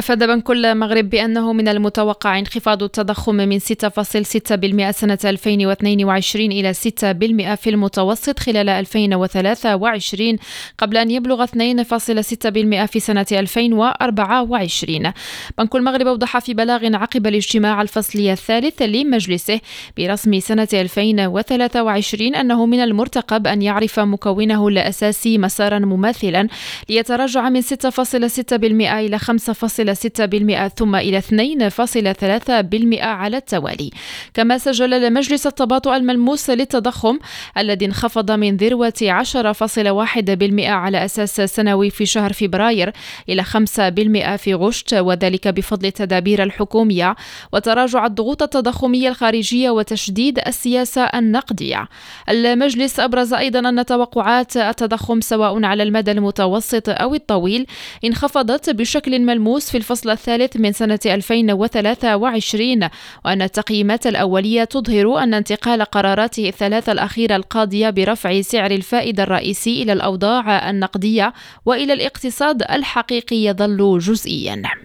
أفاد بنك المغرب بأنه من المتوقع انخفاض التضخم من 6.6% سنة 2022 إلى 6% في المتوسط خلال 2023 قبل أن يبلغ 2.6% في سنة 2024. بنك المغرب أوضح في بلاغ عقب الاجتماع الفصلي الثالث لمجلسه برسم سنة 2023 أنه من المرتقب أن يعرف مكونه الأساسي مسارا مماثلا ليتراجع من 6.6% إلى 5.6% ثم إلى 2.3% على التوالي. كما سجل المجلس التباطؤ الملموس للتضخم الذي انخفض من ذروة 10.1% على أساس سنوي في شهر فبراير إلى 5% في غشت، وذلك بفضل التدابير الحكومية وتراجع الضغوط التضخمية الخارجية وتشديد السياسة النقدية. المجلس أبرز أيضا أن توقعات التضخم سواء على المدى المتوسط أو الطويل انخفضت بشكل ملموس في الفصل الثالث من سنة 2023، وأن التقييمات الأولية تظهر أن انتقال قراراته الثلاثة الأخيرة القاضية برفع سعر الفائدة الرئيسي إلى الأوضاع النقدية وإلى الاقتصاد الحقيقي يظل جزئيا.